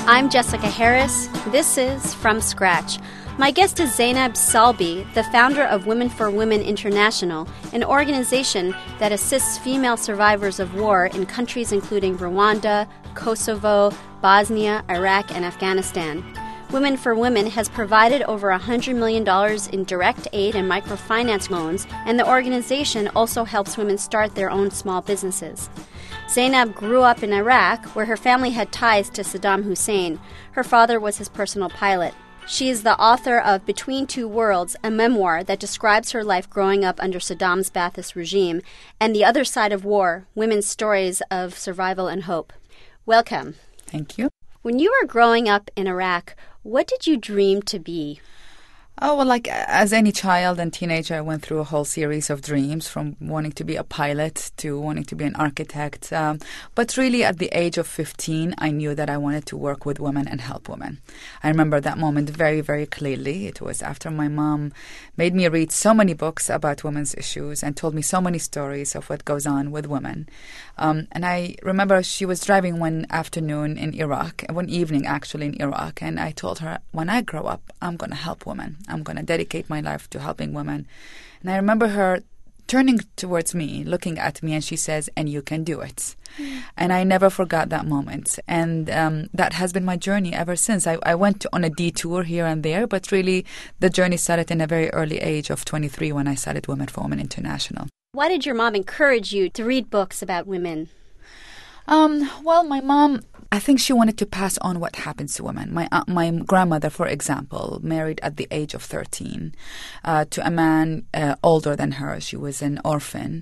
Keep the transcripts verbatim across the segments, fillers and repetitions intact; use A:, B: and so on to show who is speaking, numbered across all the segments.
A: I'm Jessica Harris. This is From Scratch. My guest is Zainab Salbi, the founder of Women for Women International, an organization that assists female survivors of war in countries including Rwanda, Kosovo, Bosnia, Iraq, and Afghanistan. Women for Women has provided over one hundred million dollars in direct aid and microfinance loans, and the organization also helps women start their own small businesses. Zainab grew up in Iraq, where her family had ties to Saddam Hussein. Her father was his personal pilot. She is the author of Between Two Worlds, a memoir that describes her life growing up under Saddam's Ba'athist regime, and The Other Side of War, Women's Stories of Survival and Hope. Welcome.
B: Thank you.
A: When you were growing up in Iraq, what did you dream to be?
B: Oh, well, like as any child and teenager, I went through a whole series of dreams, from wanting to be a pilot to wanting to be an architect. Um, but really, at the age of fifteen, I knew that I wanted to work with women and help women. I remember that moment very, very clearly. It was after my mom made me read so many books about women's issues and told me so many stories of what goes on with women. Um, and I remember she was driving one afternoon in Iraq, one evening actually in Iraq, and I told her, when I grow up, I'm going to help women. I'm going to dedicate my life to helping women. And I remember her turning towards me, looking at me, and she says, and you can do it. Mm. And I never forgot that moment. And um, that has been my journey ever since. I, I went on a detour here and there, but really the journey started in a very early age of twenty-three when I started Women for Women International.
A: Why did your mom encourage you to read books about women?
B: Um, well, my mom, I think she wanted to pass on what happens to women. My uh, my grandmother, for example, married at the age of thirteen uh, to a man uh, older than her. She was an orphan.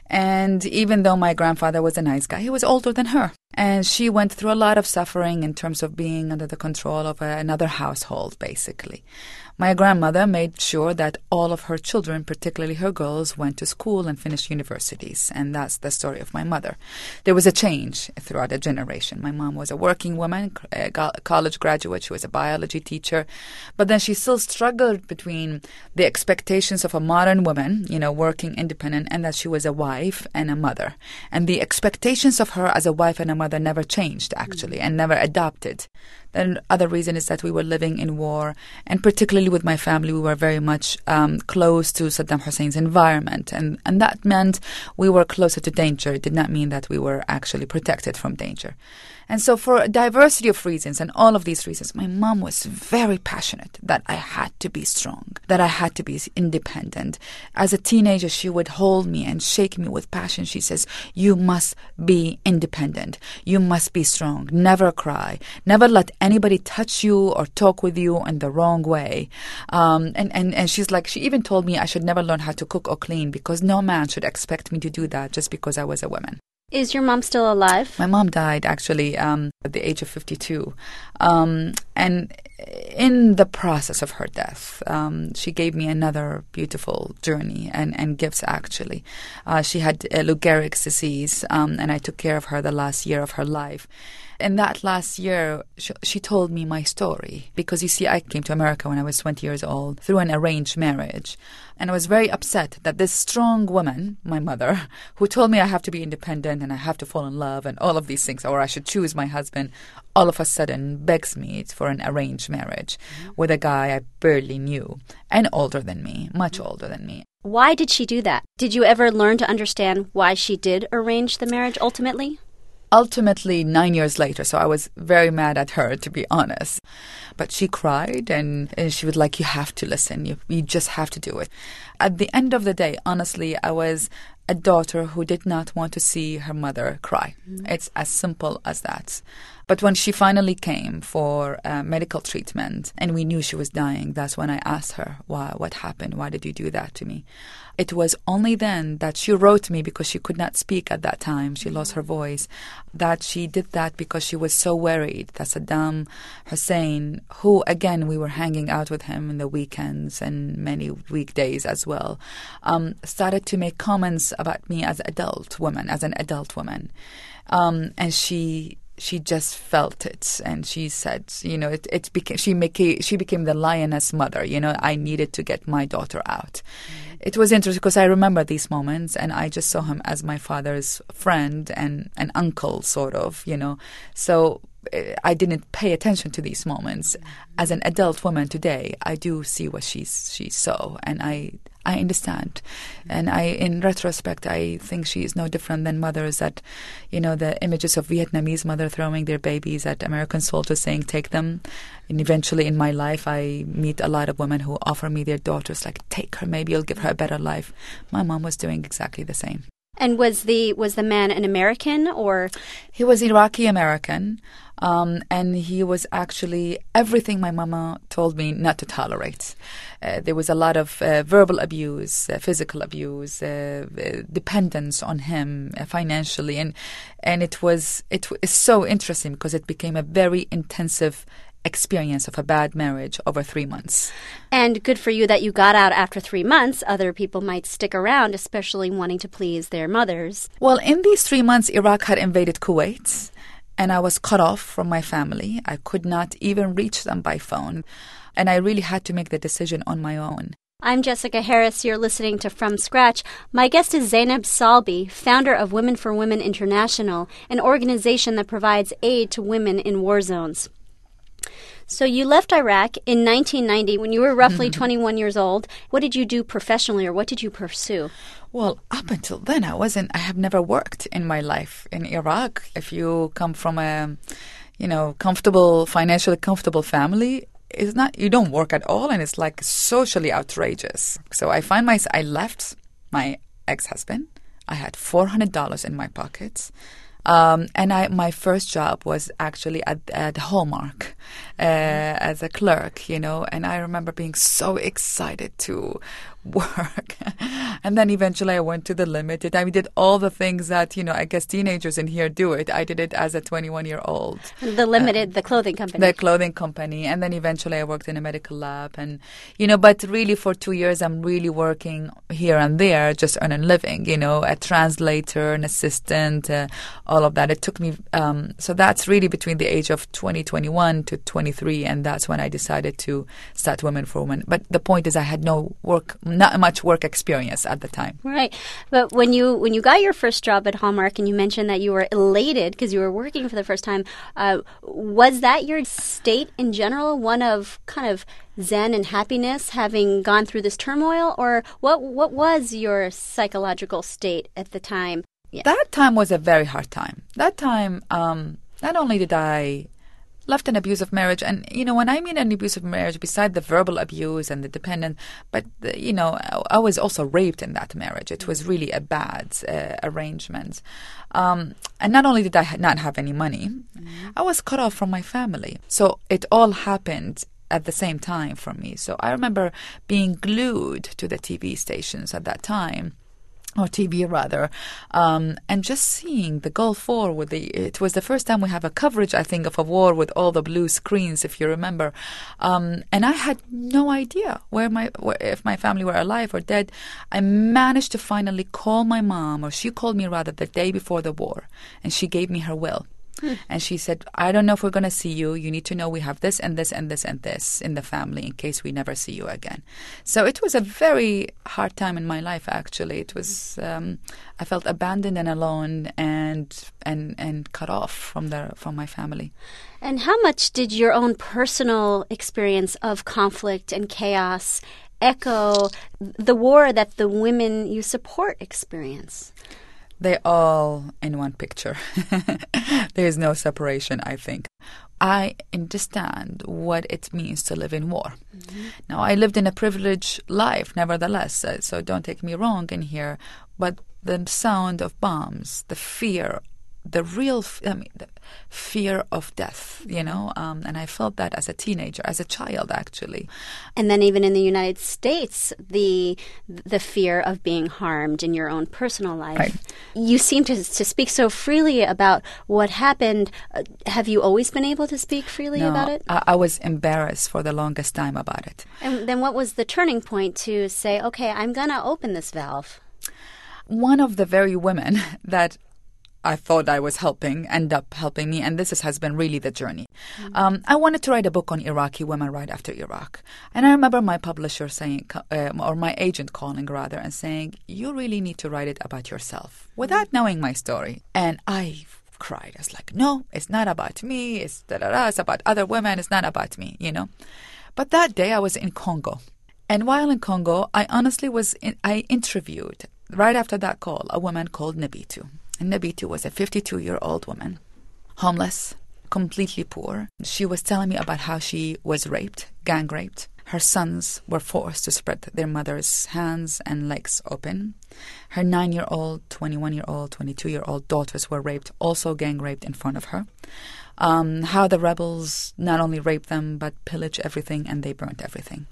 B: And even though my grandfather was a nice guy, he was older than her. And she went through a lot of suffering in terms of being under the control of a, another household, basically. My grandmother made sure that all of her children, particularly her girls, went to school and finished universities. And that's the story of my mother. There was a change throughout a generation. My mom was a working woman, a college graduate. She was a biology teacher. But then she still struggled between the expectations of a modern woman, you know, working independent, and that she was a wife and a mother. And the expectations of her as a wife and a mother never changed, actually, mm-hmm. and never adopted. The other reason is that we were living in war, and particularly with my family, we were very much um, close to Saddam Hussein's environment, and, and that meant we were closer to danger. It did not mean that we were actually protected from danger. And so for a diversity of reasons, and all of these reasons, my mom was very passionate that I had to be strong, that I had to be independent. As a teenager, she would hold me and shake me with passion. She says, you must be independent. You must be strong. Never cry. Never let anybody touch you or talk with you in the wrong way. Um, and, and, and she's like, she even told me I should never learn how to cook or clean because no man should expect me to do that just because I was a woman.
A: Is your mom still alive?
B: My mom died, actually, um, at the age of fifty-two. Um, and in the process of her death, um, she gave me another beautiful journey and, and gifts, actually. Uh, she had uh, Lou Gehrig's disease, um, and I took care of her the last year of her life. In that last year, she, she told me my story. Because, you see, I came to America when I was twenty years old through an arranged marriage. And I was very upset that this strong woman, my mother, who told me I have to be independent and I have to fall in love and all of these things, or I should choose my husband, all of a sudden begs me for an arranged marriage mm-hmm. with a guy I barely knew and older than me, much older than me.
A: Why did she do that? Did you ever learn to understand why she did arrange the marriage ultimately?
B: Ultimately, nine years later, so I was very mad at her, to be honest. But she cried, and, and she was like, you have to listen. You, you just have to do it. At the end of the day, honestly, I was a daughter who did not want to see her mother cry. Mm-hmm. It's as simple as that. But when she finally came for uh, medical treatment and we knew she was dying, that's when I asked her, why, what happened? Why did you do that to me? It was only then that she wrote me, because she could not speak at that time. She lost her voice. That she did that because she was so worried that Saddam Hussein, who, again, we were hanging out with him in the weekends and many weekdays as well, um, started to make comments about me as an adult woman, as an adult woman. Um, and she... She just felt it, and she said, you know, it, it became, she, became, she became the lioness mother. You know, I needed to get my daughter out. Mm-hmm. It was interesting because I remember these moments, and I just saw him as my father's friend and an uncle, sort of, you know. So I didn't pay attention to these moments. As an adult woman today, I do see what she's she saw, and I I understand. And I, in retrospect, I think she is no different than mothers that, you know, the images of Vietnamese mother throwing their babies at American soldiers saying, take them. And eventually in my life, I meet a lot of women who offer me their daughters, like, take her, maybe you'll give her a better life. My mom was doing exactly the same.
A: And was the was the man an American or?
B: He was Iraqi American, um, and he was actually everything my mama told me not to tolerate. Uh, there was a lot of uh, verbal abuse, uh, physical abuse, uh, uh, dependence on him uh, financially, and and it was it w- it's so interesting because it became a very intensive experience of a bad marriage over three months.
A: And good for you that you got out after three months. Other people might stick around, especially wanting to please their mothers.
B: Well, in these three months, Iraq had invaded Kuwait, and I was cut off from my family. I could not even reach them by phone, and I really had to make the decision on my own.
A: I'm Jessica Harris. You're listening to From Scratch. My guest is Zainab Salbi, founder of Women for Women International, an organization that provides aid to women in war zones. So you left Iraq in nineteen ninety when you were roughly mm-hmm. twenty-one years old. What did you do professionally, or what did you pursue?
B: Well, up until then, I wasn't. I have never worked in my life in Iraq. If you come from a, you know, comfortable, financially comfortable family, it's not. You don't work at all, and it's like socially outrageous. So I find myself. I left my ex-husband. I had four hundred dollars in my pockets. Um, and I, my first job was actually at, at Hallmark uh, as a clerk, you know, and I remember being so excited to work. And then eventually I went to the Limited. I did all the things that, you know, I guess teenagers in here do it. I did it as a twenty-one-year-old.
A: The Limited, uh, the clothing company.
B: The clothing company. And then eventually I worked in a medical lab. And, you know, but really for two years I'm really working here and there, just earning a living, you know, a translator, an assistant, uh, all of that. It took me, um, so that's really between the age of twenty, twenty-one to twenty-three, and that's when I decided to start Women for Women. But the point is I had no work, not much work experience at the time.
A: Right. But when you when you got your first job at Hallmark and you mentioned that you were elated because you were working for the first time, uh, was that your state in general, one of kind of zen and happiness, having gone through this turmoil? Or what what was your psychological state at the time?
B: Yeah. That time was a very hard time. That time, um, not only did I left an abusive marriage, and, you know, when I mean an abusive marriage, beside the verbal abuse and the dependent, but, the, you know, I, I was also raped in that marriage. It was really a bad uh, arrangement. Um, and not only did I ha- not have any money, mm-hmm. I was cut off from my family. So it all happened at the same time for me. So I remember being glued to the T V stations at that time, or T V rather, um, and just seeing the Gulf War. With the, it was the first time we have a coverage, I think, of a war with all the blue screens, if you remember. Um, and I had no idea where my where, if my family were alive or dead. I managed to finally call my mom, or she called me rather, the day before the war, and she gave me her will. Hmm. And she said, I don't know if we're going to see you. You need to know we have this and this and this and this in the family in case we never see you again. So it was a very hard time in my life, actually. It was, um, I felt abandoned and alone and and and cut off from the from my family.
A: And how much did your own personal experience of conflict and chaos echo the war that the women you support experience?
B: They're all in one picture. There is no separation, I think. I understand what it means to live in war. Mm-hmm. Now, I lived in a privileged life, nevertheless, uh, so don't take me wrong in here, but the sound of bombs, the fear, the real f- I mean, the fear of death, you know, um, and I felt that as a teenager, as a child, actually.
A: And then even in the United States, the the fear of being harmed in your own personal life.
B: Right.
A: You seem to to speak so freely about what happened. Uh, have you always been able to speak freely
B: no,
A: about it?
B: I, I was embarrassed for the longest time about it.
A: And then what was the turning point to say, okay, I'm going to open this valve?
B: One of the very women that I thought I was helping, end up helping me, and this is, has been really the journey. Mm-hmm. Um, I wanted to write a book on Iraqi women right after Iraq. And I remember my publisher saying, uh, or my agent calling rather, and saying, you really need to write it about yourself, without knowing my story. And I cried. I was like, no, it's not about me. It's da-da-da. It's about other women. It's not about me, you know. But that day I was in Congo. And while in Congo, I honestly was, in, I interviewed, right after that call, a woman called Nabitu. And Nabitu was a fifty-two-year-old woman, homeless, completely poor. She was telling me about how she was raped, gang raped. Her sons were forced to spread their mother's hands and legs open. Her nine-year-old, twenty-one-year-old, twenty-two-year-old daughters were raped, also gang raped in front of her. Um, how the rebels not only raped them, but pillaged everything and they burnt everything.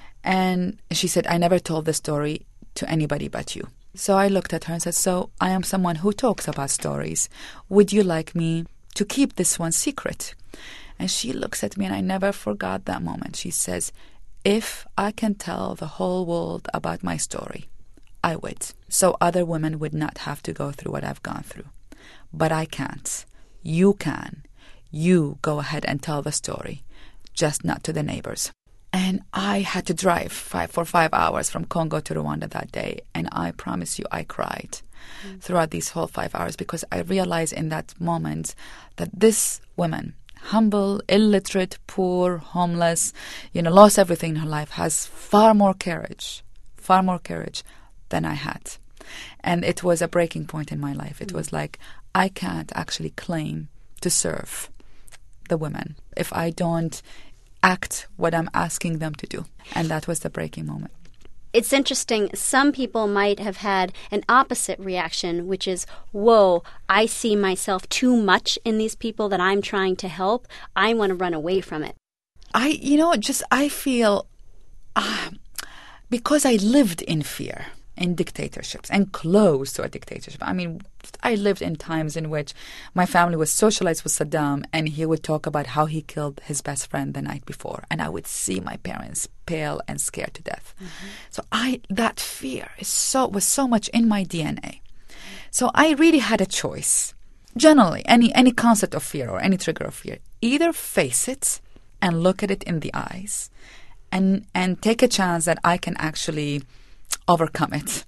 B: And she said, I never told this story to anybody but you. So I looked at her and said, so I am someone who talks about stories. Would you like me to keep this one secret? And she looks at me, and I never forgot that moment. She says, if I can tell the whole world about my story, I would. So other women would not have to go through what I've gone through. But I can't. You can. You go ahead and tell the story, just not to the neighbors. And I had to drive five for five hours from Congo to Rwanda that day. And I promise you, I cried mm. throughout these whole five hours because I realized in that moment that this woman, humble, illiterate, poor, homeless, you know, lost everything in her life, has far more courage, far more courage than I had. And it was a breaking point in my life. It mm. was like, I can't actually claim to serve the women if I don't act what I'm asking them to do. And that was the breaking moment.
A: It's interesting. Some people might have had an opposite reaction, which is, whoa, I see myself too much in these people that I'm trying to help. I want to run away from it.
B: I, you know, just I feel, uh, because I lived in fear, in dictatorships, and close to a dictatorship. I mean, I lived in times in which my family was socialized with Saddam, and he would talk about how he killed his best friend the night before, and I would see my parents pale and scared to death. Mm-hmm. So I that fear is so was so much in my D N A. So I really had a choice. Generally, any any concept of fear or any trigger of fear, either face it and look at it in the eyes, and and take a chance that I can actually overcome it,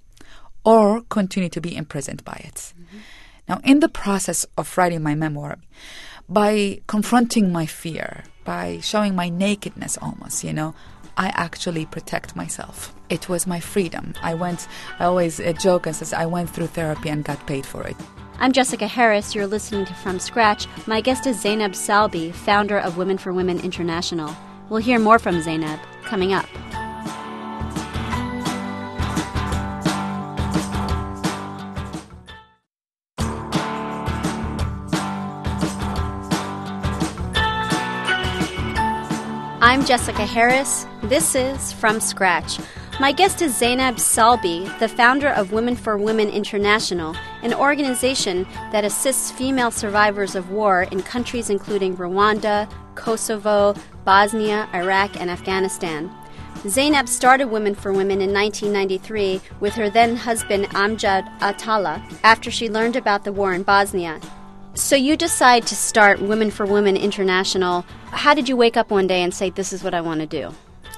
B: or continue to be imprisoned by it. Mm-hmm. Now, in the process of writing my memoir, by confronting my fear, by showing my nakedness almost, you know, I actually protect myself. It was my freedom. I went, I always uh, joke and says, I went through therapy and got paid for it.
A: I'm Jessica Harris. You're listening to From Scratch. My guest is Zainab Salbi, founder of Women for Women International. We'll hear more from Zainab coming up. I'm Jessica Harris. This is From Scratch. My guest is Zainab Salbi, the founder of Women for Women International, an organization that assists female survivors of war in countries including Rwanda, Kosovo, Bosnia, Iraq, and Afghanistan. Zainab started Women for Women in nineteen ninety-three with her then-husband Amjad Atalla after she learned about the war in Bosnia. So you decide to start Women for Women International. How did you wake up one day and say, this is what I want to do?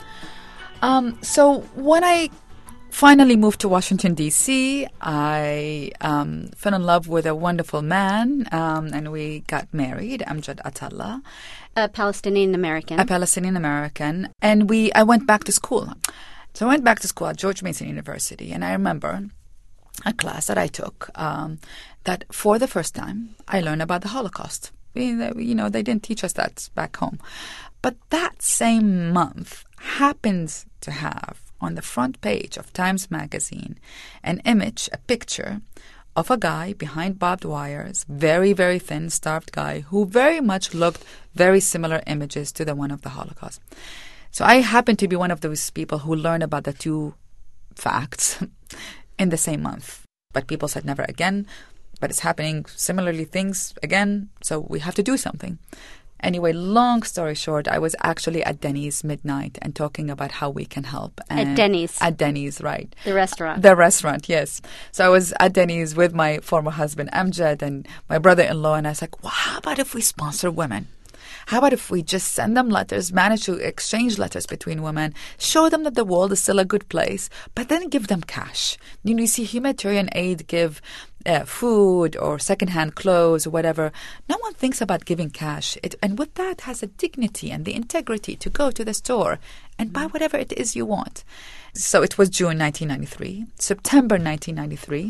B: Um, so when I finally moved to Washington, D C, I um, fell in love with a wonderful man, um, and we got married, Amjad Atalla.
A: A Palestinian American.
B: A Palestinian American. And we, I went back to school. So I went back to school at George Mason University, and I remember a class that I took um, that for the first time I learned about the Holocaust. We, you know, they didn't teach us that back home. But that same month happened to have on the front page of Times Magazine an image, a picture of a guy behind barbed wires, very, very thin, starved guy, who very much looked very similar images to the one of the Holocaust. So I happened to be one of those people who learned about the two facts in the same month. But people said never again, but it's happening similarly things again, so we have to do something. Anyway, long story short, I was actually at Denny's midnight and talking about how we can help. And
A: at Denny's?
B: At Denny's, right.
A: The restaurant?
B: The restaurant, yes. So I was at Denny's with my former husband, Amjad, and my brother-in-law, and I was like, well, how about if we sponsor women? How about if we just send them letters, manage to exchange letters between women, show them that the world is still a good place, but then give them cash? You know, you see humanitarian aid give uh, food or secondhand clothes or whatever, no one thinks about giving cash. It, and with that has a dignity and the integrity to go to the store and buy whatever it is you want. So it was June nineteen ninety-three. September nineteen ninety-three,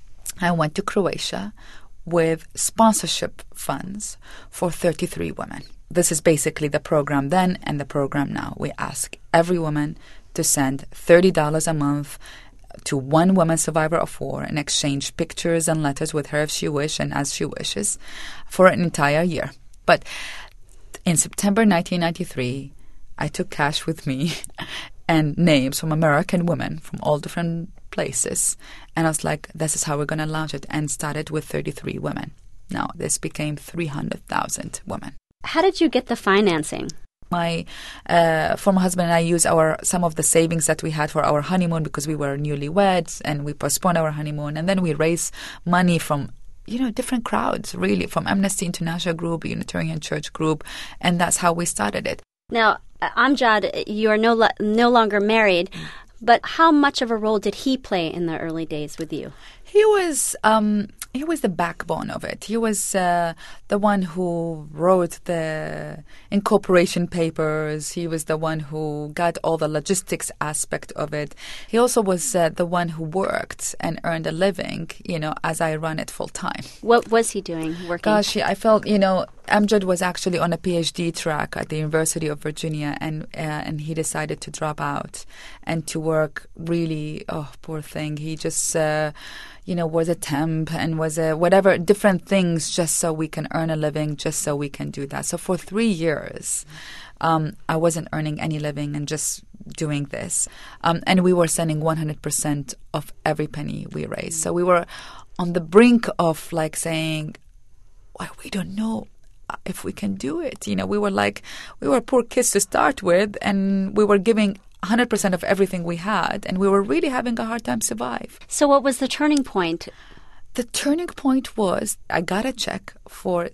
B: I went to Croatia with sponsorship funds for thirty-three women. This is basically the program then and the program now. We ask every woman to send thirty dollars a month to one woman survivor of war and exchange pictures and letters with her if she wishes and as she wishes for an entire year. But in September nineteen ninety-three, I took cash with me and names from American women from all different places. And I was like, this is how we're going to launch it, and started with thirty-three women. Now, this became three hundred thousand women.
A: How did you get the financing?
B: My uh, former husband and I used our some of the savings that we had for our honeymoon because we were newlyweds, and we postponed our honeymoon. And then we raised money from, you know, different crowds, really, from Amnesty International Group, Unitarian Church Group, and that's how we started it.
A: Now, Amjad, you are no lo- no longer married, but how much of a role did he play in the early days with you?
B: He was um, he was the backbone of it. He was uh, the one who wrote the incorporation papers. He was the one who got all the logistics aspect of it. He also was uh, the one who worked and earned a living, you know, as I run it full time.
A: What was he doing, working?
B: Gosh, I felt, you know, Amjad was actually on a PhD track at the University of Virginia, and uh, and he decided to drop out and to work really, oh, poor thing. He just, uh, you know, was a temp and was a whatever, different things just so we can earn a living, just so we can do that. So for three years, um, I wasn't earning any living and just doing this. Um, and we were sending one hundred percent of every penny we raised. So we were on the brink of like saying, well, we don't know if we can do it. You know, we were like, we were poor kids to start with, and we were giving one hundred percent of everything we had, and we were really having a hard time survive.
A: So what was the turning point?
B: The turning point was I got a check for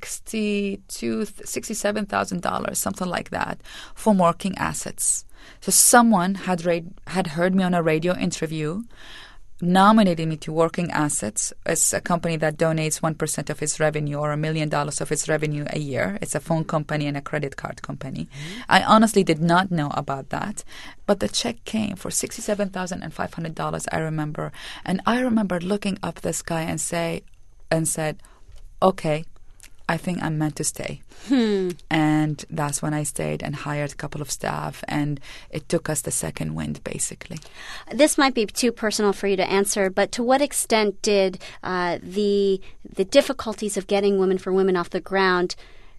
B: sixty-two, sixty-seven thousand dollars, something like that, for working assets. So someone had ra- had heard me on a radio interview, nominated me to Working Assets. It's a company that donates one percent of its revenue, or a million dollars of its revenue a year. It's a phone company and a credit card company. Mm-hmm. I honestly did not know about that, but the check came for sixty-seven thousand five hundred dollars, I remember. And I remember looking up this guy and say, and said, okay, I think I'm meant to stay.
A: Hmm.
B: And that's when I stayed and hired a couple of staff, and it took us the second wind, basically.
A: This might be too personal for you to answer, but to what extent did uh, the the difficulties of getting Women for Women off the ground,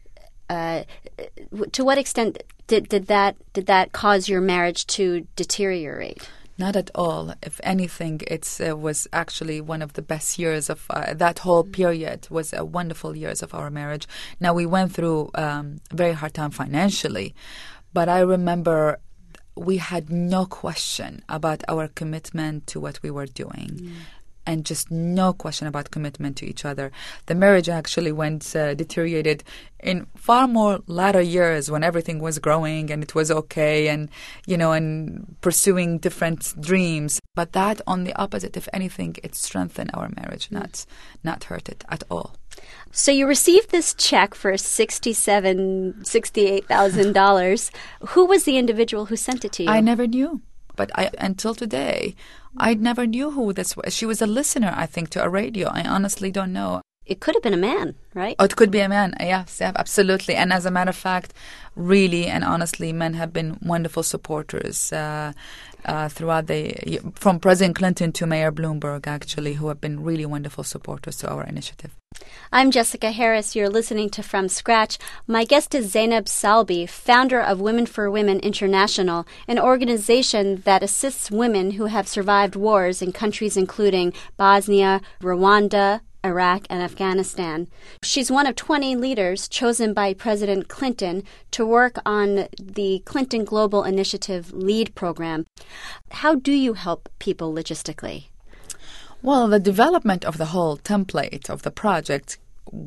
A: uh, to what extent did, did that did that cause your marriage to deteriorate?
B: Not at all. If anything, it uh, was actually one of the best years of uh, that whole period. Was a wonderful years of our marriage. Now, we went through um, a very hard time financially, but I remember we had no question about our commitment to what we were doing. Mm. And just no question about commitment to each other. The marriage actually went uh, deteriorated in far more latter years when everything was growing and it was okay, and you know, and pursuing different dreams. But that, on the opposite, if anything, it strengthened our marriage, not not hurt it at all.
A: So you received this check for sixty-seven, sixty-eight thousand dollars. Who was the individual who sent it to you?
B: I never knew. But I, until today, I never knew who this was. She was a listener, I think, to a radio. I honestly don't know.
A: It could have been a man, right?
B: Oh, it could be a man. Yes, yeah, absolutely. And as a matter of fact, really and honestly, men have been wonderful supporters uh, uh, throughout the, from President Clinton to Mayor Bloomberg, actually, who have been really wonderful supporters to our initiative.
A: I'm Jessica Harris. You're listening to From Scratch. My guest is Zainab Salbi, founder of Women for Women International, an organization that assists women who have survived wars in countries including Bosnia, Rwanda, Iraq, and Afghanistan. She's one of twenty leaders chosen by President Clinton to work on the Clinton Global Initiative LEAD program. How do you help people logistically?
B: Well, the development of the whole template of the project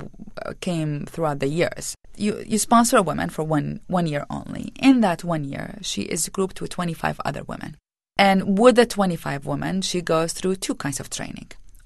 B: came throughout the years. You you sponsor a woman for one, one year only. In that one year, she is grouped with twenty-five other women. And with the twenty-five women, she goes through two kinds of training.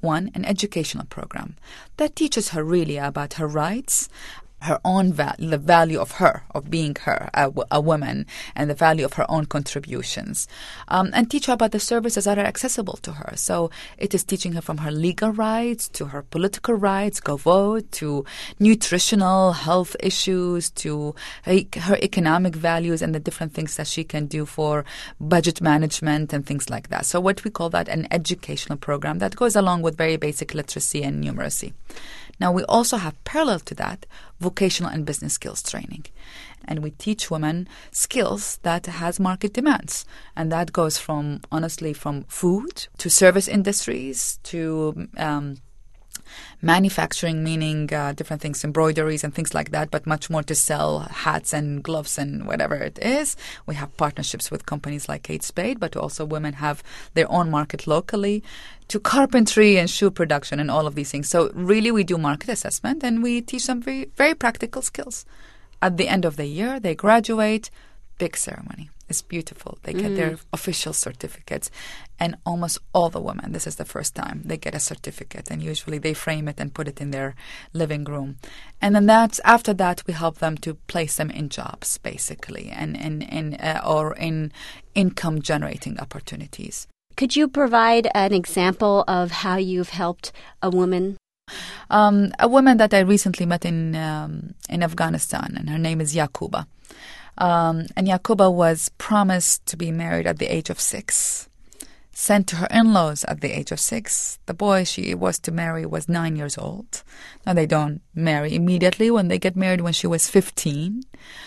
B: one, an educational program that teaches her really about her rights, her own value, the value of her, of being her, a, a woman, and the value of her own contributions, um, and teach her about the services that are accessible to her. So it is teaching her from her legal rights to her political rights, go vote, to nutritional health issues, to her, her economic values and the different things that she can do for budget management and things like that. So what we call that an educational program that goes along with very basic literacy and numeracy. Now, we also have, parallel to that, vocational and business skills training. And we teach women skills that has market demands. And that goes from, honestly, from food to service industries to um, manufacturing, meaning uh, different things, embroideries and things like that, but much more to sell hats and gloves and whatever it is. We have partnerships with companies like Kate Spade, but also women have their own market locally, to carpentry and shoe production and all of these things. So really we do market assessment and we teach them very, very practical skills. At the end of the year, they graduate, big ceremony. It's beautiful. They get mm. their official certificates. And almost all the women, this is the first time, they get a certificate. And usually they frame it and put it in their living room. And then that's, after that, we help them to place them in jobs, basically, and in, in, uh, or in income-generating opportunities.
A: Could you provide an example of how you've helped a woman?
B: Um, a woman that I recently met in um, in Afghanistan, and her name is Yakuba. Um, and Yakuba was promised to be married at the age of six, sent to her in-laws at the age of six. The boy she was to marry was nine years old. Now, they don't marry immediately. When they get married when she was fifteen.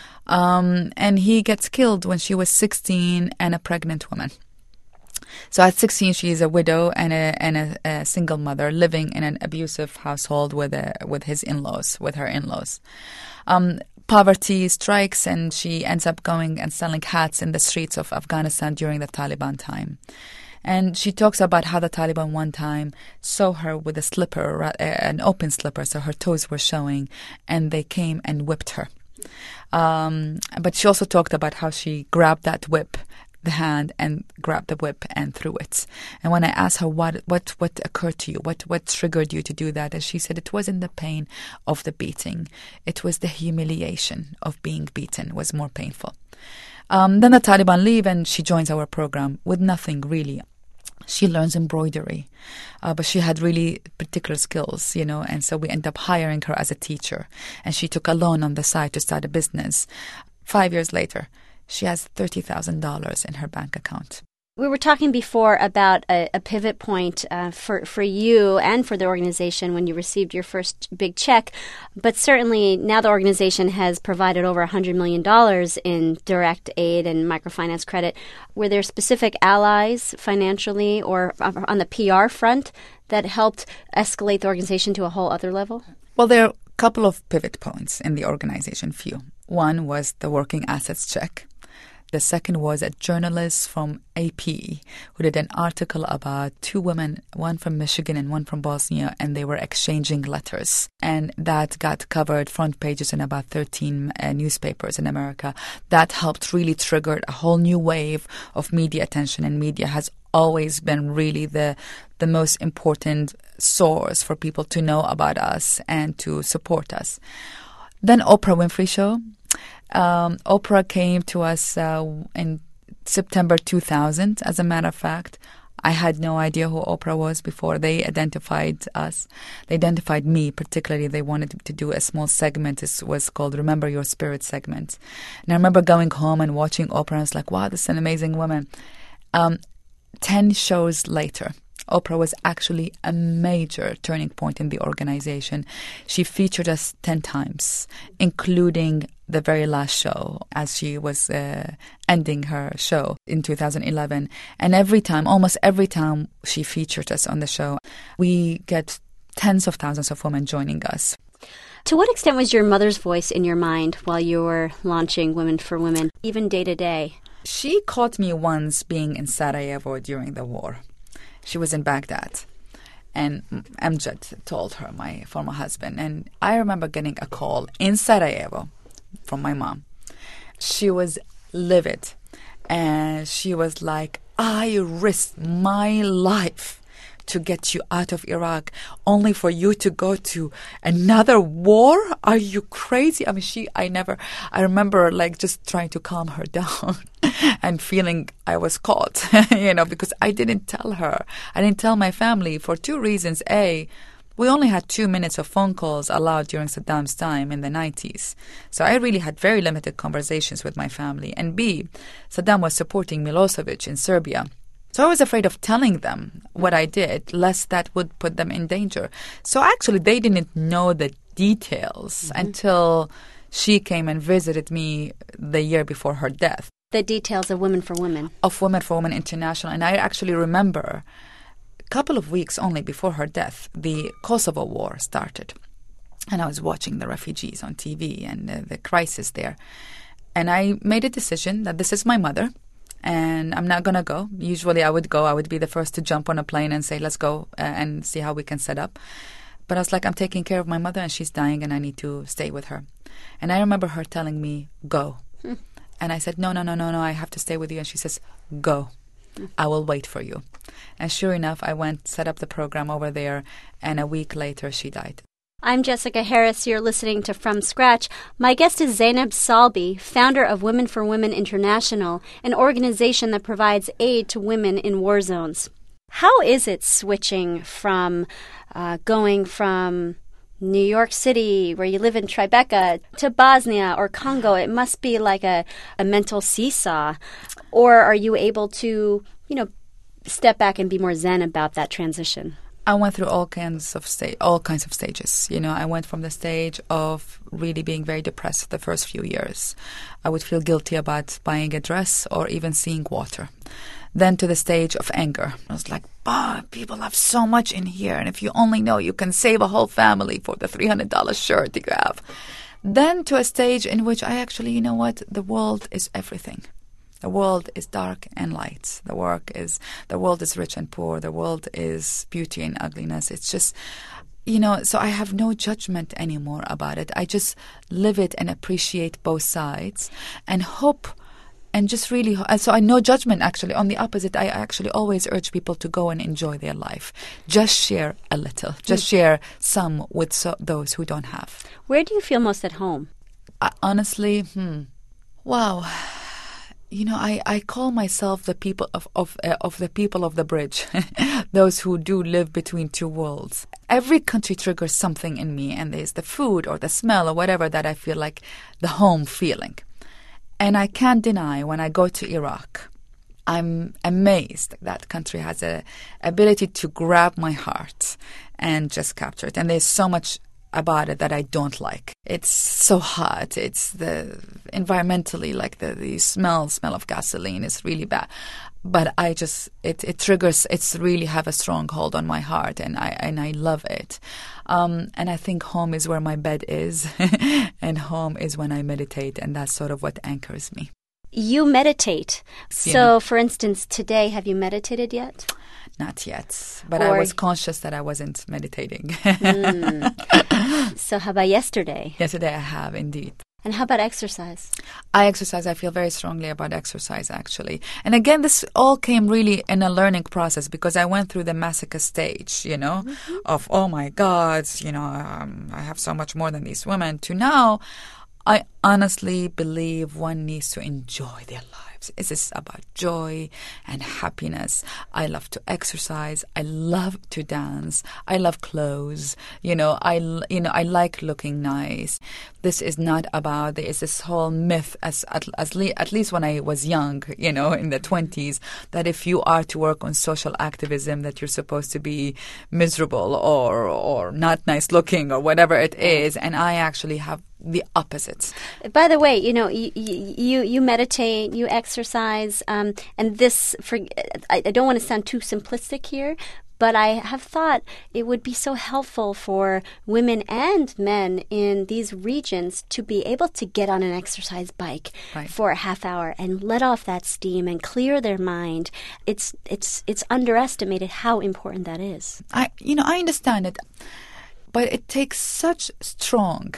B: Um, and he gets killed when she was sixteen and a pregnant woman. So at sixteen, she is a widow and a and a, a single mother living in an abusive household with a, with his in-laws, with her in-laws. Um, poverty strikes, and she ends up going and selling hats in the streets of Afghanistan during the Taliban time. And she talks about how the Taliban one time saw her with a slipper, an open slipper, so her toes were showing, and they came and whipped her. Um, but she also talked about how she grabbed that whip, the hand, and grabbed the whip and threw it. And when I asked her what what what occurred to you, what what triggered you to do that, and she said it wasn't the pain of the beating, it was the humiliation of being beaten was more painful. Um, then the Taliban leave, and she joins our program with nothing really. She learns embroidery, uh, but she had really particular skills, you know, and so we end up hiring her as a teacher. And she took a loan on the side to start a business. Five years later, she has thirty thousand dollars in her bank account.
A: We were talking before about a, a pivot point uh, for, for you and for the organization when you received your first big check. But certainly now the organization has provided over one hundred million dollars in direct aid and microfinance credit. Were there specific allies financially or on the P R front that helped escalate the organization to a whole other level?
B: Well, there are a couple of pivot points in the organization, few. One was the working assets check. The second was a journalist from A P who did an article about two women, one from Michigan and one from Bosnia, and they were exchanging letters. And that got covered front pages in about thirteen uh, newspapers in America. That helped really trigger a whole new wave of media attention, and media has always been really the the most important source for people to know about us and to support us. Then Oprah Winfrey Show. Um, Oprah came to us uh, in September two thousand. As a matter of fact, I had no idea who Oprah was before they identified us. They identified me particularly. They wanted to do a small segment. It was called Remember Your Spirit segment. And I remember going home and watching Oprah, and I was like, wow, this is an amazing woman. Um, ten shows later, Oprah was actually a major turning point in the organization. She featured us ten times, including the very last show as she was uh, ending her show in two thousand eleven. And every time, almost every time she featured us on the show, we get tens of thousands of women joining us.
A: To what extent was your mother's voice in your mind while you were launching Women for Women, even day to day?
B: She caught me once being in Sarajevo during the war. She was in Baghdad. And Amjad told her, my former husband. And I remember getting a call in Sarajevo from my mom. She was livid. And she was like, I risked my life to get you out of Iraq only for you to go to another war? Are you crazy? I mean, she, I never, I remember like just trying to calm her down and feeling I was caught, you know, because I didn't tell her. I didn't tell my family for two reasons. A, we only had two minutes of phone calls allowed during Saddam's time in the nineties. So I really had very limited conversations with my family. And B, Saddam was supporting Milosevic in Serbia. So I was afraid of telling them what I did, lest that would put them in danger. So actually, they didn't know the details mm-hmm. until she came and visited me the year before her death.
A: The details of Women for Women.
B: Of Women for Women International. And I actually remember a couple of weeks only before her death, the Kosovo War started. And I was watching the refugees on T V and uh, the crisis there. And I made a decision that this is my mother. And I'm not going to go. Usually I would go. I would be the first to jump on a plane and say, let's go uh, and see how we can set up. But I was like, I'm taking care of my mother and she's dying and I need to stay with her. And I remember her telling me, go. Hmm. And I said, no, no, no, no, no, I have to stay with you. And she says, go. Hmm. I will wait for you. And sure enough, I went, set up the program over there. And a week later, she died.
A: I'm Jessica Harris. You're listening to From Scratch. My guest is Zainab Salbi, founder of Women for Women International, an organization that provides aid to women in war zones. How is it switching from uh, going from New York City, where you live in Tribeca, to Bosnia or Congo? It must be like a, a mental seesaw. Or are you able to, you know, step back and be more zen about that transition?
B: I went through all kinds of sta- all kinds of stages. You know, I went from the stage of really being very depressed the first few years. I would feel guilty about buying a dress or even seeing water. Then to the stage of anger. I was like, bah, people have so much in here. And if you only know, you can save a whole family for the three hundred dollars shirt you have. Then to a stage in which I actually, you know what, the world is everything. The world is dark and light. The work is the world is rich and poor. The world is beauty and ugliness. It's just, you know, so I have no judgment anymore about it. I just live it and appreciate both sides and hope and just really, so I no judgment actually. On the opposite, I actually always urge people to go and enjoy their life. Just share a little. Just mm. share some with so, those who don't have.
A: Where do you feel most at home?
B: I, honestly, hmm, wow. You know, I, I call myself the people of of, uh, of the people of the bridge, those who do live between two worlds. Every country triggers something in me, and there's the food or the smell or whatever that I feel like the home feeling. And I can't deny when I go to Iraq, I'm amazed that country has a ability to grab my heart and just capture it. And there's so much about it that I don't like. It's so hot. It's the environmentally, like the, the smell smell of gasoline is really bad. But I just it, it triggers. It's really have a strong hold on my heart, and I and I love it. Um, and I think home is where my bed is, and home is when I meditate, and that's sort of what anchors me.
A: You meditate. So, yeah. For instance, today, have you meditated yet?
B: Not yet, but
A: or,
B: I was conscious that I wasn't meditating.
A: mm. So how about yesterday?
B: Yesterday I have, indeed.
A: And how about exercise?
B: I exercise. I feel very strongly about exercise, actually. And again, this all came really in a learning process because I went through the masochist stage, you know, mm-hmm. of, oh my God, you know, um, I have so much more than these women, to now I honestly believe one needs to enjoy their lives. This is about joy and happiness. I love to exercise. I love to dance. I love clothes. You know, I, you know, I like looking nice. This is not about, there is this whole myth, as at, as le- at least when I was young, you know, in the twenties, that if you are to work on social activism, that you're supposed to be miserable or or not nice looking or whatever it is. And I actually have the opposite.
A: By the way, you know, you you, you meditate, you exercise, um, and this, for, I, I don't want to sound too simplistic here, but I have thought it would be so helpful for women and men in these regions to be able to get on an exercise bike right. for a half hour and let off that steam and clear their mind. It's it's it's underestimated how important that is.
B: I you know I understand it, but it takes such strong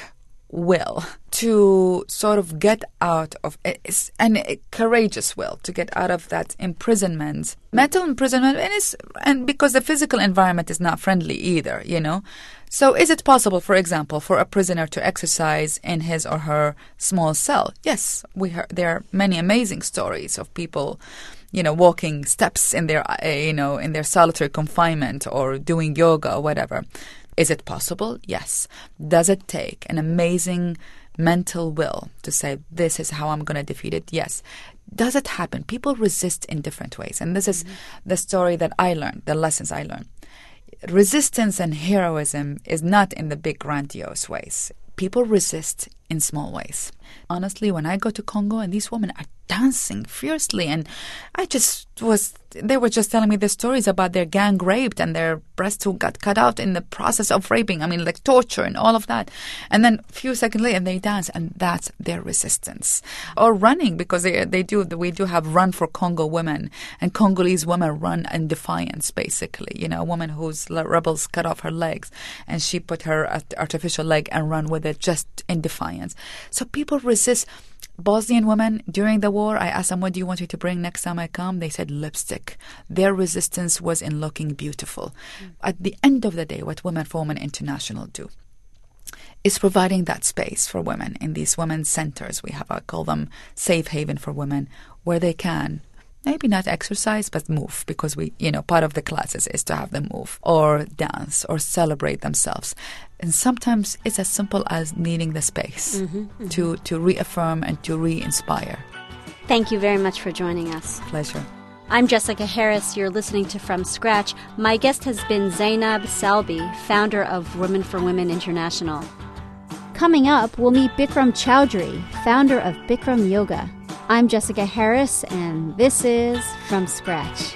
B: will to sort of get out of it, and a courageous will to get out of that imprisonment, mental imprisonment, and it's, and because the physical environment is not friendly either, you know. So is it possible, for example, for a prisoner to exercise in his or her small cell? Yes, we heard, there are many amazing stories of people, you know, walking steps in their, uh, you know, in their solitary confinement or doing yoga or whatever. Is it possible? Yes. Does it take an amazing mental will to say, this is how I'm going to defeat it? Yes. Does it happen? People resist in different ways. And this is mm-hmm. the story that I learned, the lessons I learned. Resistance and heroism is not in the big grandiose ways. People resist in small ways. Honestly, when I go to Congo and these women are dancing fiercely, and I just was, they were just telling me the stories about their gang raped and their breasts who got cut out in the process of raping. I mean, like torture and all of that. And then a few seconds later, they dance, and that's their resistance. Or running, because they they do we do have Run for Congo women, and Congolese women run in defiance, basically. You know, a woman whose rebels cut off her legs, and she put her artificial leg and run with it just in defiance. So people resist. Bosnian women during the war, I asked them, what do you want me to bring next time I come? They said lipstick. Their resistance was in looking beautiful. Mm. At the end of the day, what Women for Women International do is providing that space for women in these women's centers. We have, I call them safe haven for women, where they can maybe not exercise, but move, because we, you know, part of the classes is to have them move or dance or celebrate themselves. And sometimes it's as simple as needing the space mm-hmm, mm-hmm. to, to reaffirm and to re-inspire.
A: Thank you very much for joining us.
B: Pleasure.
A: I'm Jessica Harris. You're listening to From Scratch. My guest has been Zainab Salbi, founder of Women for Women International. Coming up, we'll meet Bikram Choudhury, founder of Bikram Yoga. I'm Jessica Harris, and this is From Scratch.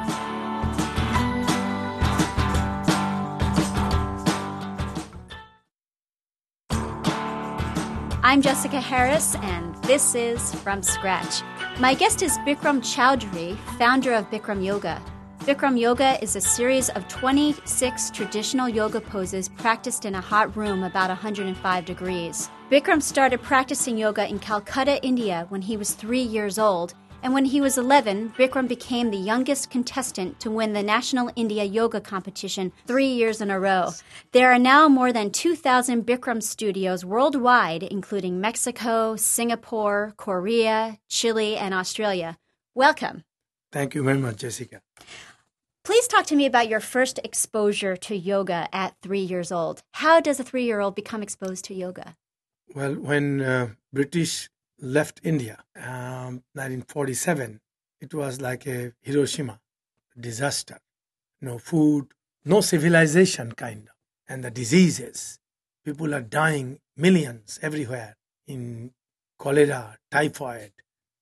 A: I'm Jessica Harris, and this is From Scratch. My guest is Bikram Choudhury, founder of Bikram Yoga. Bikram Yoga is a series of twenty-six traditional yoga poses practiced in a hot room about one hundred five degrees. Bikram started practicing yoga in Calcutta, India when he was three years old, and when he was eleven, Bikram became the youngest contestant to win the National India Yoga Competition three years in a row. There are now more than two thousand Bikram studios worldwide, including Mexico, Singapore, Korea, Chile, and Australia. Welcome.
C: Thank you very much, Jessica.
A: Please talk to me about your first exposure to yoga at three years old. How does a three-year-old become exposed to yoga?
C: Well, when uh, British left India, um, nineteen forty-seven, it was like a Hiroshima disaster. No food, no civilization, kind of. And the diseases. People are dying, millions everywhere, in cholera, typhoid,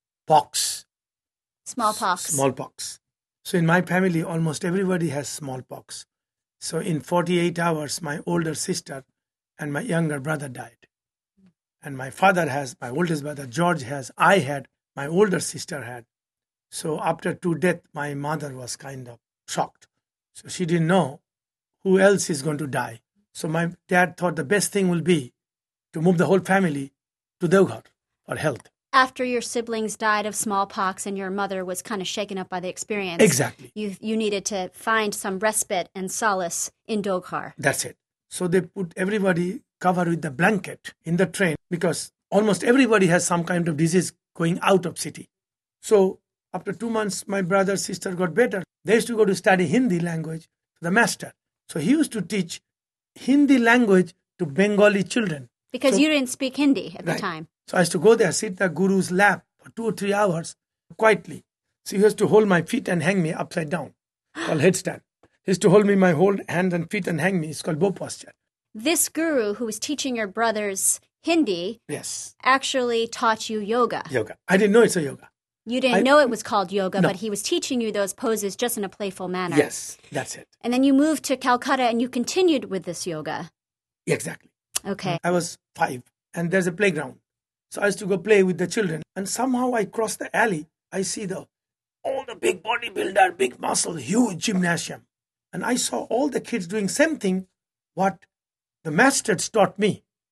C: pox.
A: Smallpox.
C: Smallpox. So in my family, almost everybody has smallpox. So in forty-eight hours, my older sister and my younger brother died. And my father has, my oldest brother George has, I had, my older sister had. So after two deaths, my mother was kind of shocked. So she didn't know who else is going to die. So my dad thought the best thing will be to move the whole family to Deoghar for health.
A: After your siblings died of smallpox and your mother was kind of shaken up by the experience.
C: Exactly.
A: You you needed to find some respite and solace in Deoghar.
C: That's it. So they put everybody covered with the blanket in the train because almost everybody has some kind of disease going out of city. So after two months, my brother, sister got better. They used to go to study Hindi language to the master. So he used to teach Hindi language to Bengali children.
A: Because
C: so,
A: you didn't speak Hindi at
C: right.
A: the time.
C: So I used to go there, sit in the guru's lap for two or three hours quietly. So he used to hold my feet and hang me upside down, called headstand. He used to hold me my whole hands and feet and hang me. It's called bow posture.
A: This guru who was teaching your brothers Hindi
C: yes.
A: actually taught you yoga.
C: Yoga. I didn't know it's a yoga.
A: You didn't I, know it was called yoga,
C: no.
A: but he was teaching you those poses just in a playful manner.
C: Yes, that's it.
A: And then you moved to Calcutta and you continued with this yoga.
C: Exactly.
A: Okay.
C: I was five and there's a playground. So I used to go play with the children. And somehow I cross the alley. I see the all the big bodybuilder, big muscle, huge gymnasium. And I saw all the kids doing same thing what the masters taught me.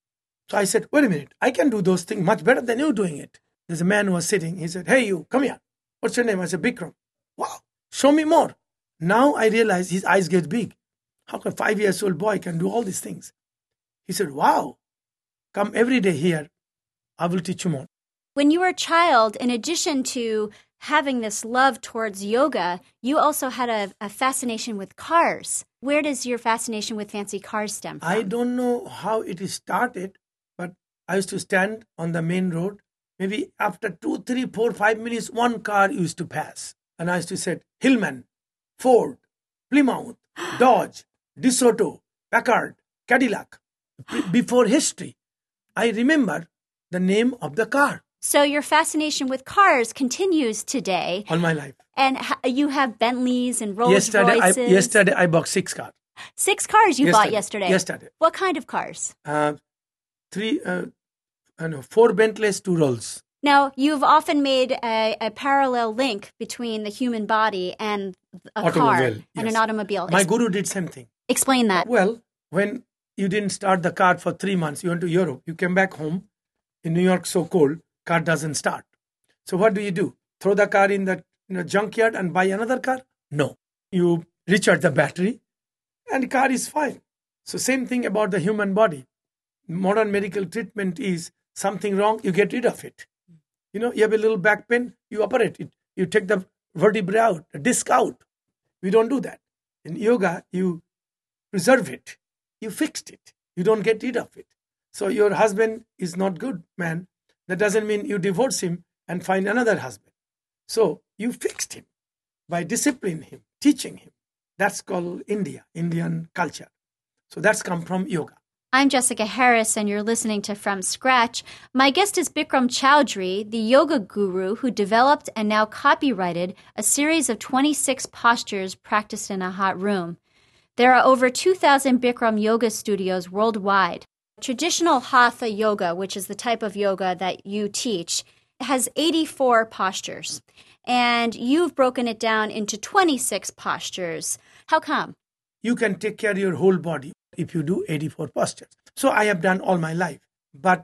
C: So I said, wait a minute, I can do those things much better than you doing it. There's a man who was sitting. He said, hey, you, come here. What's your name? I said, Bikram. Wow, show me more. Now I realize his eyes get big. How can a five years old boy can do all these things? He said, wow, come every day here. I will teach you more.
A: When you were a child, in addition to having this love towards yoga, you also had a, a fascination with cars. Where does your fascination with fancy cars stem from?
C: I don't know how it started, but I used to stand on the main road. Maybe after two, three, four, five minutes, one car used to pass. And I used to say, Hillman, Ford, Plymouth, Dodge, DeSoto, Packard, Cadillac. Before history, I remember the name of the car.
A: So your fascination with cars continues today.
C: All my life.
A: And ha- you have Bentleys and Rolls
C: yesterday,
A: Royces.
C: I, yesterday, I bought six cars.
A: Six cars you
C: yesterday,
A: bought yesterday?
C: Yesterday.
A: What kind of cars?
C: Uh, three, uh, I know, four Bentleys, two Rolls.
A: Now, you've often made a, a parallel link between the human body and a
C: automobile,
A: car
C: yes.
A: and an automobile.
C: My
A: Ex-
C: guru did same thing.
A: Explain that.
C: Well, when you didn't start the car for three months, you went to Europe, you came back home, in New York so cold, car doesn't start. So what do you do? Throw the car in the you know, junkyard and buy another car? No. You recharge the battery and the car is fine. So same thing about the human body. Modern medical treatment is something wrong, you get rid of it. You know, you have a little back pain, you operate it. You take the vertebrae out, the disc out. We don't do that. In yoga, you preserve it. You fixed it. You don't get rid of it. So your husband is not good, man. That doesn't mean you divorce him and find another husband. So you fixed him by disciplining him, teaching him. That's called India, Indian culture. So that's come from yoga.
A: I'm Jessica Harris, and you're listening to From Scratch. My guest is Bikram Choudhury, the yoga guru who developed and now copyrighted a series of twenty-six postures practiced in a hot room. There are over two thousand Bikram yoga studios worldwide. Traditional Hatha yoga, which is the type of yoga that you teach, has eighty-four postures, and you've broken it down into twenty-six postures. How come?
C: You can take care of your whole body if you do eighty-four postures. So I have done all my life, but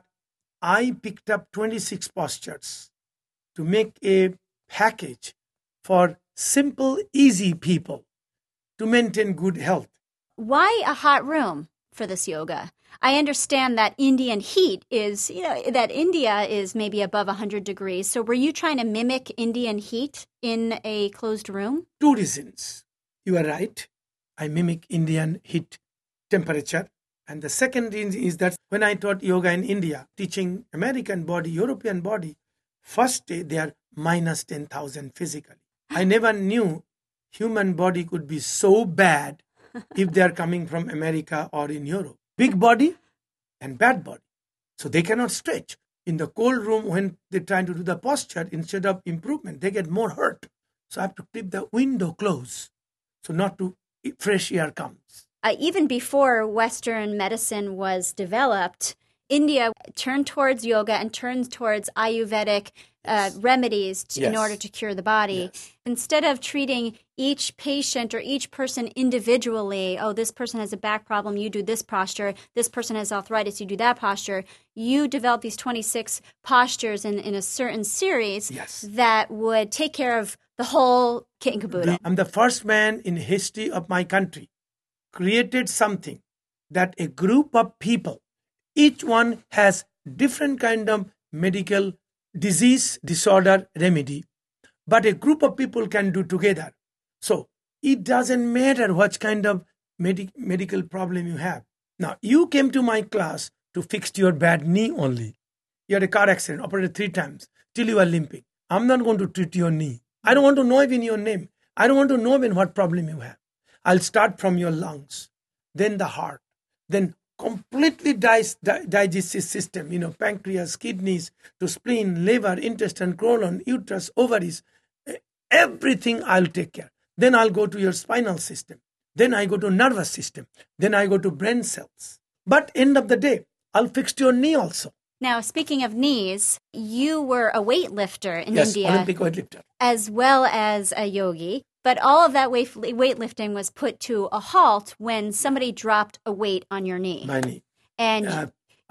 C: I picked up twenty-six postures to make a package for simple, easy people to maintain good health.
A: Why a hot room for this yoga? I understand that Indian heat is, you know, that India is maybe above one hundred degrees. So were you trying to mimic Indian heat in a closed room?
C: Two reasons. You are right. I mimic Indian heat temperature. And the second reason is that when I taught yoga in India, teaching American body, European body, first day they are minus ten thousand physically. I never knew human body could be so bad if they are coming from America or in Europe. Big body and bad body. So they cannot stretch. In the cold room, when they're trying to do the posture, instead of improvement, they get more hurt. So I have to keep the window closed so not to fresh air comes.
A: Uh, even before Western medicine was developed, India turned towards yoga and turned towards Ayurvedic uh, remedies to,
C: yes.
A: in order to cure the body.
C: Yes.
A: Instead of treating each patient or each person individually, oh, this person has a back problem, you do this posture, this person has arthritis, you do that posture, you develop these twenty-six postures in, in a certain series
C: yes.
A: that would take care of the whole kit and caboodle.
C: I'm the first man in history of my country created something that a group of people, each one has different kind of medical disease, disorder, remedy, but a group of people can do together. So it doesn't matter what kind of med- medical problem you have. Now, you came to my class to fix your bad knee only. You had a car accident, operated three times, till you are limping. I'm not going to treat your knee. I don't want to know even your name. I don't want to know even what problem you have. I'll start from your lungs, then the heart, then completely di- di- digestive system, you know, pancreas, kidneys, to spleen, liver, intestine, colon, uterus, ovaries, everything I'll take care. Then I'll go to your spinal system. Then I go to nervous system. Then I go to brain cells. But end of the day, I'll fix your knee also.
A: Now, speaking of knees, you were a weightlifter in
C: yes,
A: India.
C: Olympic weightlifter.
A: As well as a yogi. But all of that weight, weightlifting was put to a halt when somebody dropped a weight on your knee.
C: My knee.
A: And
C: Uh,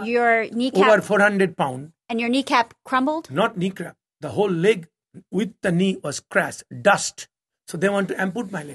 A: Your kneecap...
C: Over four hundred pounds.
A: And your kneecap crumbled?
C: Not kneecap. The whole leg with the knee was crashed, dust. So they want to amputate my leg.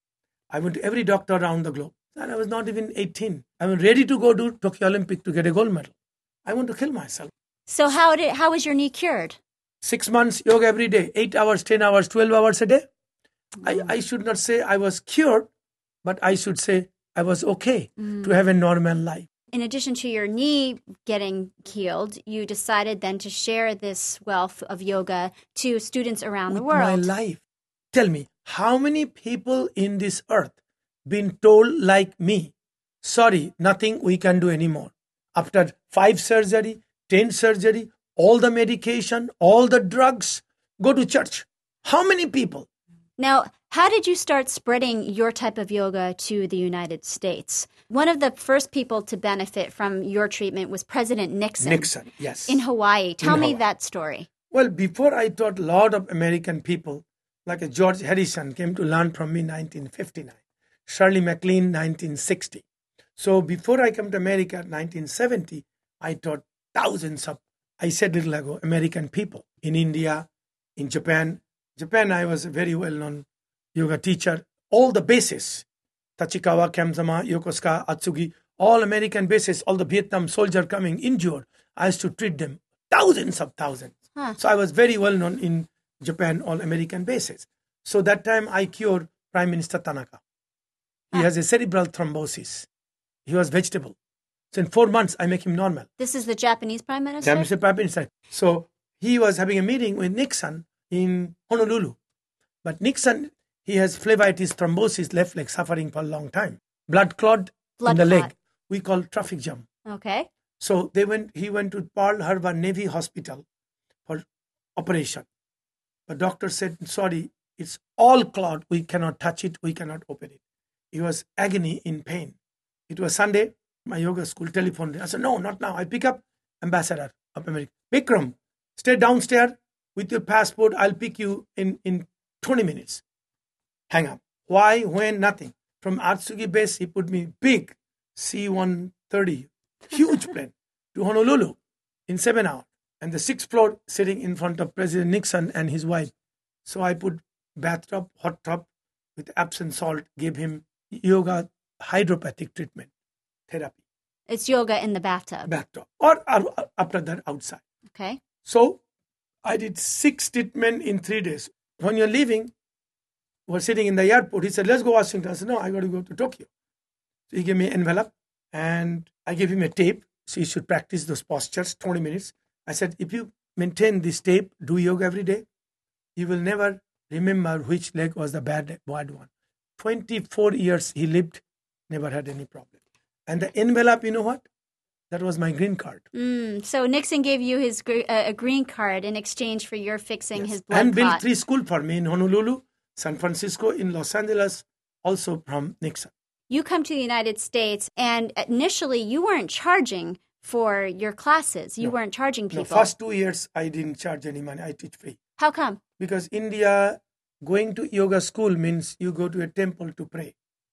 C: I went to every doctor around the globe. And I was not even eighteen. I was ready to go to Tokyo Olympic to get a gold medal. I want to kill myself.
A: So how did how was your knee cured?
C: Six months yoga every day, eight hours, ten hours, twelve hours a day. Mm. I, I should not say I was cured, but I should say I was okay mm. to have a normal life.
A: In addition to your knee getting healed, you decided then to share this wealth of yoga to students around
C: With
A: the world.
C: My life. Tell me, how many people in this earth been told like me, sorry, nothing we can do anymore. After five surgery, ten surgery, all the medication, all the drugs, go to church. How many people?
A: Now, how did you start spreading your type of yoga to the United States? One of the first people to benefit from your treatment was President Nixon.
C: Nixon, yes.
A: In Hawaii. Tell
C: in
A: me
C: Hawaii.
A: that story.
C: Well, before I taught a lot of American people, like a George Harrison came to learn from me in nineteen fifty-nine. Shirley MacLaine, nineteen sixty. So before I came to America, nineteen seventy, I taught thousands of, I said a little ago, American people in India, in Japan. Japan, I was a very well-known yoga teacher. All the bases, Tachikawa, Kemzama, Yokosuka, Atsugi, all American bases, all the Vietnam soldier coming injured, I used to treat them, thousands of thousands. Huh. So I was very well-known in Japan, all American bases. So that time I cured Prime Minister Tanaka. He huh. has a cerebral thrombosis. He was vegetable. So in four months, I make him normal.
A: This is the Japanese Prime Minister?
C: Japanese Prime Minister. So he was having a meeting with Nixon in Honolulu. But Nixon, he has phlebitis thrombosis, left leg suffering for a long time. Blood clot
A: Blood
C: in the
A: clot.
C: leg. We call traffic jam.
A: Okay.
C: So they went. He went to Pearl Harbor Navy Hospital for operation. The doctor said, sorry, it's all clot. We cannot touch it. We cannot open it. He was agony in pain. It was Sunday. My yoga school telephoned. I said, no, not now. I pick up Ambassador of America. Bikram, stay downstairs with your passport. I'll pick you in, in twenty minutes. Hang up. Why? When? Nothing. From Atsugi base, he put me big C one thirty, huge plane, to Honolulu in seven hours. And the sixth floor sitting in front of President Nixon and his wife. So I put bathtub, hot tub with Epsom salt, gave him yoga hydropathic treatment, therapy.
A: It's yoga in the bathtub.
C: Bathtub. Or, or after that, outside.
A: Okay.
C: So I did six treatment in three days. When you're leaving, we're sitting in the airport. He said, let's go Washington. I said, no, I got to go to Tokyo. So he gave me an envelope and I gave him a tape. So he should practice those postures, twenty minutes. I said, if you maintain this tape, do yoga every day, you will never remember which leg was the bad, bad one. twenty-four years he lived, never had any problem. And the envelope, you know what? That was my green card.
A: Mm, so Nixon gave you his uh, a green card in exchange for your fixing
C: yes.
A: his blood
C: And built
A: clot.
C: three schools for me in Honolulu, San Francisco, in Los Angeles, also from Nixon.
A: You come to the United States, and initially you weren't charging for your classes. You
C: no.
A: weren't charging people.
C: No, first two years I didn't charge any money. I teach free.
A: How come?
C: Because India, going to yoga school means you go to a temple to pray.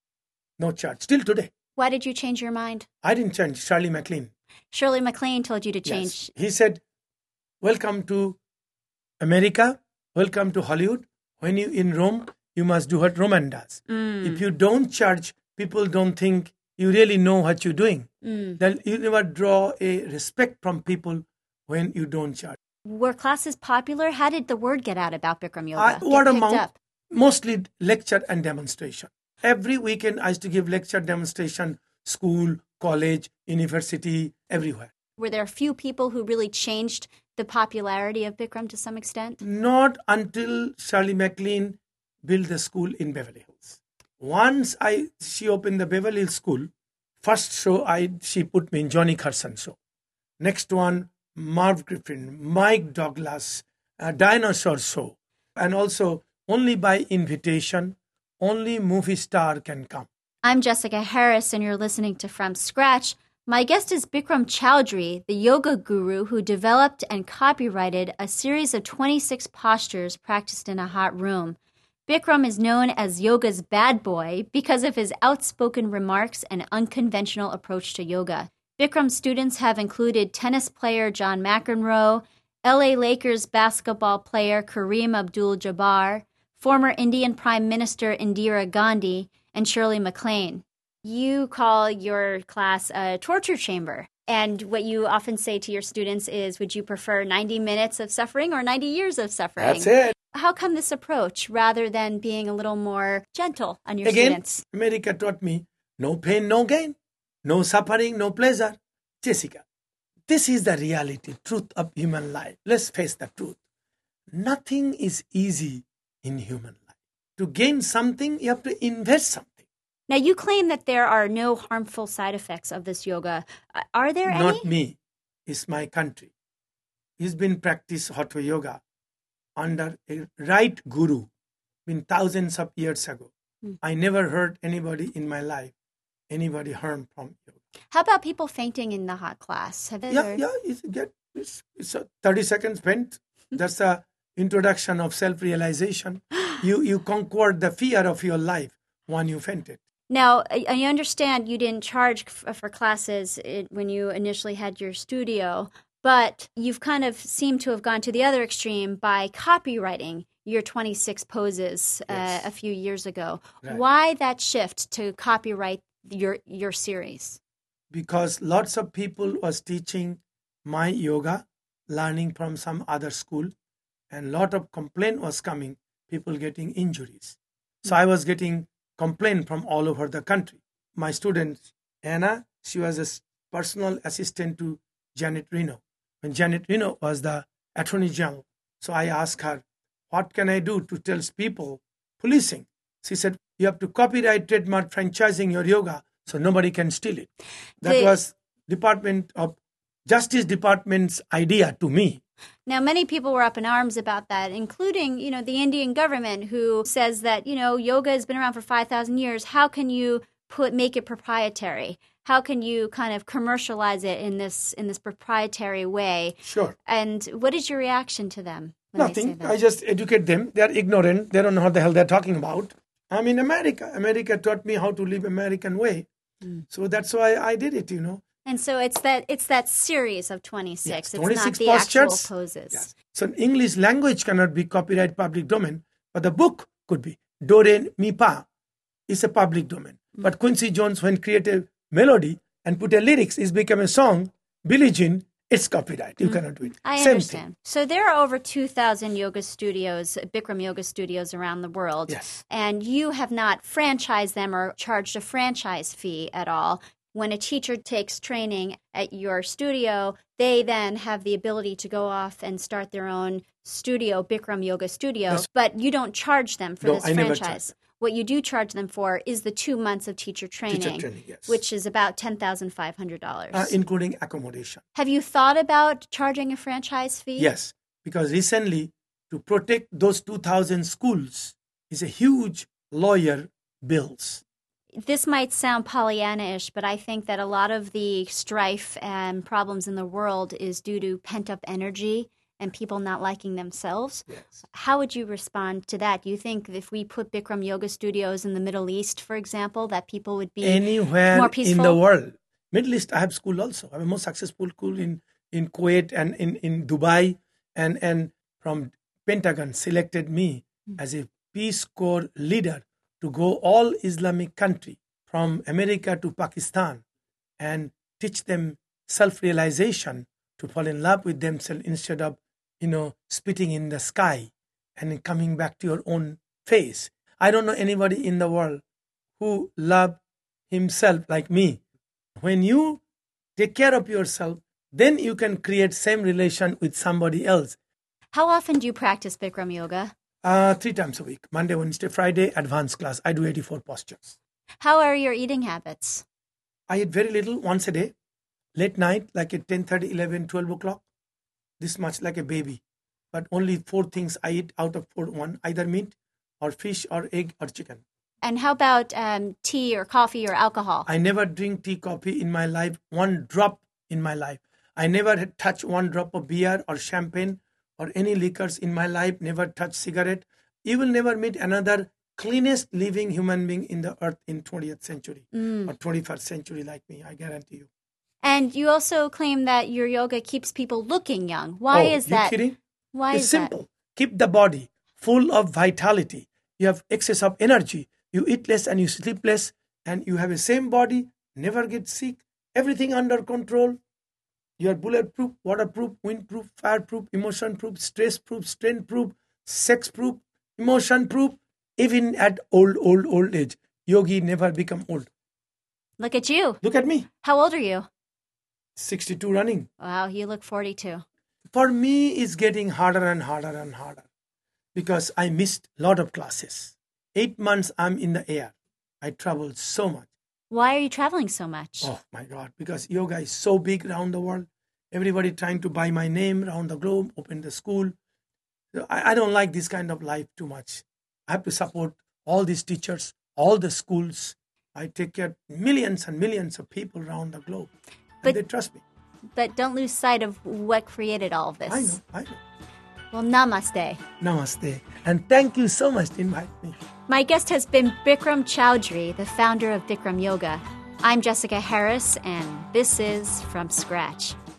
C: No charge. Still today.
A: Why did you change your mind?
C: I didn't change. Shirley MacLaine.
A: Shirley MacLaine told you to change.
C: Yes. He said, welcome to America. Welcome to Hollywood. When you in Rome, you must do what Roman does.
A: Mm.
C: If you don't charge, people don't think you really know what you're doing.
A: Mm.
C: Then you never draw a respect from people when you don't charge.
A: Were classes popular? How did the word get out about Bikram Yoga?
C: I, word of mouth,
A: up?
C: mostly lecture and demonstration. Every weekend I used to give lecture, demonstration, school, college, university, everywhere.
A: Were there a few people who really changed the popularity of Bikram to some extent?
C: Not until Shirley MacLaine built the school in Beverly Hills. Once I she opened the Beverly Hills school, first show I she put me in Johnny Carson show. Next one, Marv Griffin, Mike Douglas, a dinosaur show. And also, only by invitation, only movie star can come.
A: I'm Jessica Harris, and you're listening to From Scratch. My guest is Bikram Choudhury, the yoga guru who developed and copyrighted a series of twenty-six postures practiced in a hot room. Bikram is known as yoga's bad boy because of his outspoken remarks and unconventional approach to yoga. Bikram students have included tennis player John McEnroe, L A Lakers basketball player Kareem Abdul-Jabbar, former Indian Prime Minister Indira Gandhi, and Shirley MacLaine. You call your class a torture chamber. And what you often say to your students is, would you prefer ninety minutes of suffering or ninety years of suffering?
C: That's it.
A: How come this approach rather than being a little more gentle on your
C: Again,
A: students?
C: America taught me no pain, no gain, no suffering, no pleasure. Jessica, this is the reality, truth of human life. Let's face the truth. Nothing is easy in human life. To gain something, you have to invest something.
A: Now, you claim that there are no harmful side effects of this yoga. Are there any?
C: Not me. It's my country. It's been practiced Hatha yoga under a right guru, been thousands of years ago. Hmm. I never heard anybody in my life, anybody harmed from yoga.
A: How about people fainting in the hot class? Have
C: yeah,
A: there...
C: yeah. It's, get, it's, it's a thirty seconds faint. That's the introduction of self-realization. you, you conquered the fear of your life when you fainted.
A: Now, I understand you didn't charge for classes when you initially had your studio, but you've kind of seemed to have gone to the other extreme by copywriting your twenty-six poses
C: yes.
A: uh, a few years ago.
C: Right.
A: Why that shift to copyright your your series?
C: Because lots of people was teaching my yoga, learning from some other school, and lot of complaint was coming, people getting injuries. So I was getting complaint from all over the country. My student, Anna, she was a personal assistant to Janet Reno. When Janet Reno was the Attorney General. So I asked her, what can I do to tell people policing? She said, you have to copyright, trademark, franchising your yoga so nobody can steal it. That
A: the,
C: was Department of Justice Department's idea to me.
A: Now, many people were up in arms about that, including, you know, the Indian government, who says that, you know, yoga has been around for five thousand years. How can you put make it proprietary? How can you kind of commercialize it in this in this proprietary way?
C: Sure.
A: And what is your reaction to them? When
C: Nothing.
A: They say that?
C: I just educate them. They are ignorant. They don't know what the hell they're talking about. I'm in America. America taught me how to live American way. Mm. So that's why I did it, you know.
A: And so it's that it's that series of twenty-six.
C: Yes,
A: it's
C: twenty-six
A: not the
C: postures.
A: actual poses.
C: Yes. So English language cannot be copyright public domain, but the book could be. Do, re, mi, pa is a public domain. Mm-hmm. But Quincy Jones, when created melody and put a lyrics, it's become a song. Billie Jean, it's copyright. You mm-hmm. cannot do it.
A: I
C: Same
A: understand.
C: Thing.
A: So there are over two thousand yoga studios, Bikram yoga studios around the world.
C: Yes.
A: And you have not franchised them or charged a franchise fee at all. When a teacher takes training at your studio, they then have the ability to go off and start their own studio, Bikram Yoga Studio, yes. But you don't charge them for
C: no,
A: this
C: I
A: franchise. What you do charge them for is the two months of teacher training,
C: teacher training yes.
A: which is about ten thousand five hundred dollars.
C: Uh, including accommodation.
A: Have you thought about charging a franchise fee?
C: Yes, because recently, to protect those two thousand schools is a huge lawyer bills.
A: This might sound Pollyanna-ish, but I think that a lot of the strife and problems in the world is due to pent-up energy and people not liking themselves.
C: Yes.
A: How would you respond to that? Do you think if we put Bikram Yoga Studios in the Middle East, for example, that people would be
C: anywhere
A: more peaceful?
C: In the world? Middle East, I have school also. I have a most successful school in, in Kuwait and in, in Dubai. And, and from Pentagon selected me mm-hmm. as a Peace Corps leader to go all Islamic country from America to Pakistan and teach them self-realization, to fall in love with themselves instead of, you know, spitting in the sky and coming back to your own face. I don't know anybody in the world who love himself like me. When you take care of yourself, then you can create same relation with somebody else.
A: How often do you practice Bikram Yoga?
C: Uh, three times a week. Monday, Wednesday, Friday, advanced class. I do eighty-four postures.
A: How are your eating habits?
C: I eat very little, once a day. Late night, like at ten thirty, eleven, twelve o'clock. This much like a baby. But only four things I eat out of four. One, either meat or fish or egg or chicken.
A: And how about um, tea or coffee or alcohol?
C: I never drink tea, coffee in my life. One drop in my life. I never had touched one drop of beer or champagne or any liquors in my life, never touch cigarette. You will never meet another cleanest living human being in the earth in twentieth century mm. or twenty-first century like me, I guarantee you.
A: And you also claim that your yoga keeps people looking young. Why
C: oh,
A: is
C: you
A: that?
C: kidding?
A: Why
C: it's
A: is
C: simple.
A: that?
C: Keep the body full of vitality. You have excess of energy. You eat less and you sleep less, and you have the same body, never get sick, everything under control. You are bulletproof, waterproof, windproof, fireproof, emotion-proof, stress-proof, strength-proof, sex-proof, emotion-proof. Even at old, old, old age, yogi never become old.
A: Look at you.
C: Look at me.
A: How old are you?
C: sixty-two running.
A: Wow, you look forty-two.
C: For me, it's getting harder and harder and harder because I missed a lot of classes. Eight months I'm in the air. I traveled so much.
A: Why are you traveling so much?
C: Oh my God, because yoga is so big around the world. Everybody trying to buy my name around the globe, open the school. I, I don't like this kind of life too much. I have to support all these teachers, all the schools. I take care of millions and millions of people around the globe.
A: But,
C: and they trust me.
A: But don't lose sight of what created all of this.
C: I know, I know.
A: Well, namaste.
C: Namaste. And thank you so much to invite me.
A: My guest has been Bikram Choudhury, the founder of Bikram Yoga. I'm Jessica Harris, and this is From Scratch.